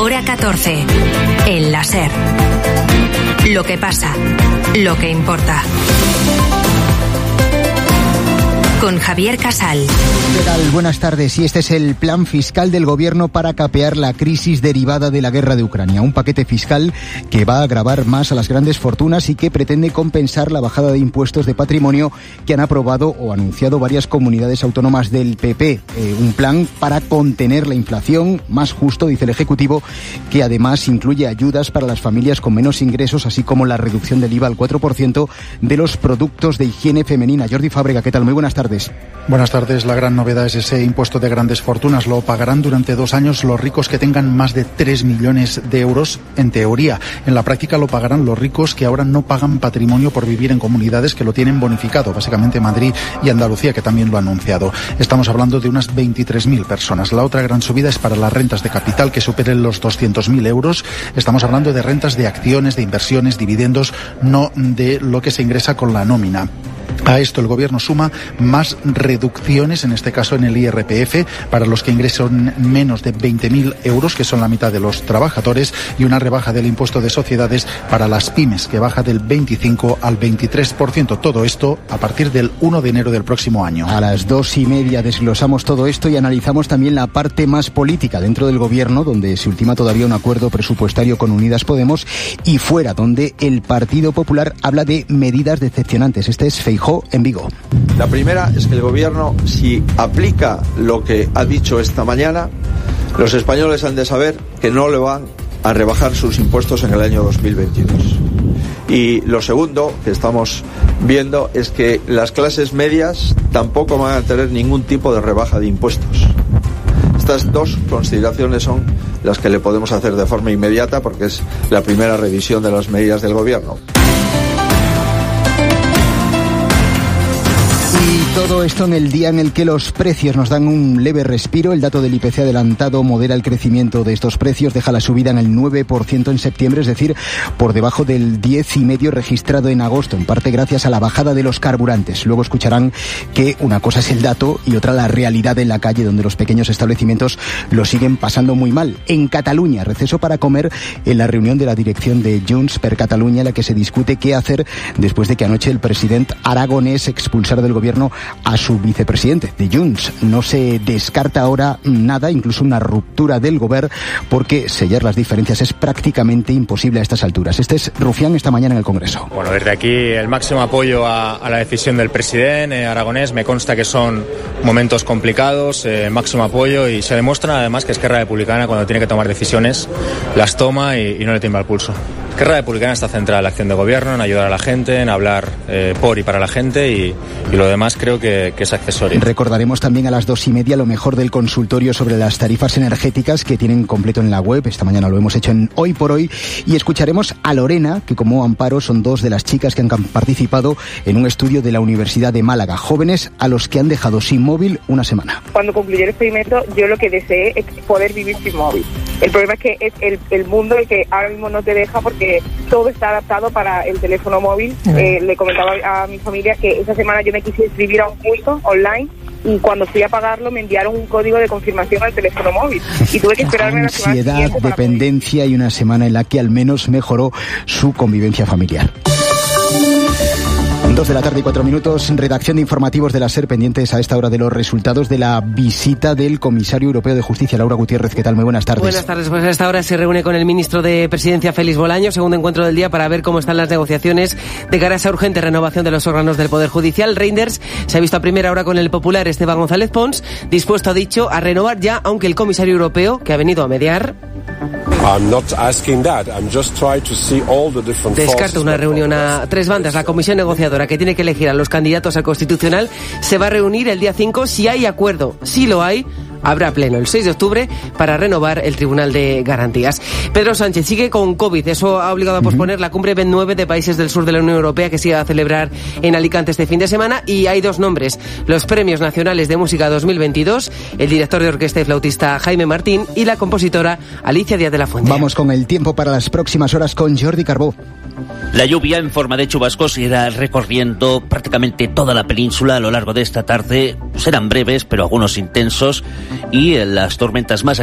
Hora 14. El la SER. Lo que pasa, lo que importa. Con Javier Casal. ¿Qué tal? Buenas tardes. Y este es el plan fiscal del Gobierno para capear la crisis derivada de la guerra de Ucrania. Un paquete fiscal que va a agravar más a las grandes fortunas y que pretende compensar la bajada de impuestos de patrimonio que han aprobado o anunciado varias comunidades autónomas del PP. Un plan para contener la inflación, más justo, dice el Ejecutivo, que además incluye ayudas para las familias con menos ingresos, así como la reducción del IVA al 4% de los productos de higiene femenina. Jordi Fábrega, ¿qué tal? Muy buenas tardes. Buenas tardes. La gran novedad es ese impuesto de grandes fortunas. Lo pagarán durante 2 años los ricos que tengan más de 3 millones de euros, en teoría. En la práctica lo pagarán los ricos que ahora no pagan patrimonio por vivir en comunidades que lo tienen bonificado, básicamente Madrid y Andalucía, que también lo ha anunciado. Estamos hablando de unas 23.000 personas. La otra gran subida es para las rentas de capital que superen los 200.000 euros. Estamos hablando de rentas de acciones, de inversiones, dividendos, no de lo que se ingresa con la nómina. A esto el Gobierno suma más reducciones, en este caso en el IRPF, para los que ingresan menos de 20.000 euros, que son la mitad de los trabajadores, y una rebaja del impuesto de sociedades para las pymes, que baja del 25 al 23%. Todo esto a partir del 1 de enero del próximo año. A las 2:30 desglosamos todo esto y analizamos también la parte más política dentro del Gobierno, donde se ultima todavía un acuerdo presupuestario con Unidas Podemos, y fuera, donde el Partido Popular habla de medidas decepcionantes. Este es Feijóo en Vigo. La primera es que el Gobierno, si aplica lo que ha dicho esta mañana, los españoles han de saber que no le van a rebajar sus impuestos en el año 2022. Y lo segundo que estamos viendo es que las clases medias tampoco van a tener ningún tipo de rebaja de impuestos. Estas dos consideraciones son las que le podemos hacer de forma inmediata, porque es la primera revisión de las medidas del Gobierno. Y todo esto en el día en el que los precios nos dan un leve respiro. El dato del IPC adelantado modera el crecimiento de estos precios, deja la subida en el 9% en septiembre, es decir, por debajo del 10,5% registrado en agosto, en parte gracias a la bajada de los carburantes. Luego escucharán que una cosa es el dato y otra la realidad en la calle, donde los pequeños establecimientos lo siguen pasando muy mal. En Cataluña, receso para comer en la reunión de la dirección de Junts per Catalunya, en la que se discute qué hacer después de que anoche el presidente aragonés expulsara del gobierno a su vicepresidente de Junts. No se descarta ahora nada, incluso una ruptura del gobierno, porque sellar las diferencias es prácticamente imposible a estas alturas. Este es Rufián esta mañana en el Congreso. Bueno, desde aquí el máximo apoyo a la decisión del presidente aragonés. Me consta que son momentos complicados, máximo apoyo, y se demuestra además que Esquerra Republicana, cuando tiene que tomar decisiones, las toma y no le tiembla el pulso. Esquerra Republicana está centrada en la acción de gobierno, en ayudar a la gente, en hablar por y para la gente, y lo demás creo que es accesorio. Recordaremos también a las 2:30 lo mejor del consultorio sobre las tarifas energéticas, que tienen completo en la web. Esta mañana lo hemos hecho en Hoy por Hoy, y escucharemos a Lorena, que como Amparo son dos de las chicas que han participado en un estudio de la Universidad de Málaga, jóvenes a los que han dejado sin móvil una semana. Cuando concluyó el experimento, yo lo que deseé es poder vivir sin móvil. El problema es que es el mundo el que ahora mismo no te deja, porque todo está adaptado para el teléfono móvil. Le comentaba a mi familia que esa semana yo me quise inscribir a un curso online, y cuando fui a pagarlo me enviaron un código de confirmación al teléfono móvil y tuve que esperarme la semana siguiente. Ansiedad, dependencia y una semana en la que al menos mejoró su convivencia familiar. 2:04 p.m, redacción de informativos de la SER, pendientes a esta hora de los resultados de la visita del comisario europeo de justicia, Laura Gutiérrez. ¿Qué tal? Muy buenas tardes. Buenas tardes. Pues a esta hora se reúne con el ministro de Presidencia, Félix Bolaños, segundo encuentro del día, para ver cómo están las negociaciones de cara a esa urgente renovación de los órganos del Poder Judicial. Reinders se ha visto a primera hora con el popular Esteban González Pons, dispuesto, ha dicho, a renovar ya, aunque el comisario europeo, que ha venido a mediar, descarta una reunión a tres bandas. La comisión negociadora, que tiene que elegir a los candidatos al Constitucional, se va a reunir el día 5. Si hay acuerdo, si lo hay, habrá pleno el 6 de octubre para renovar el Tribunal de Garantías. Pedro Sánchez sigue con COVID. Eso ha obligado a posponer la cumbre 29 de países del sur de la Unión Europea, que se iba a celebrar en Alicante este fin de semana. Y hay dos nombres: los Premios Nacionales de Música 2022, el director de orquesta y flautista Jaime Martín, y la compositora Alicia Díaz de la Fuente. Vamos con el tiempo para las próximas horas con Jordi Carbó. La lluvia en forma de chubascos irá recorriendo prácticamente toda la península a lo largo de esta tarde. Serán breves, pero algunos intensos, y las tormentas más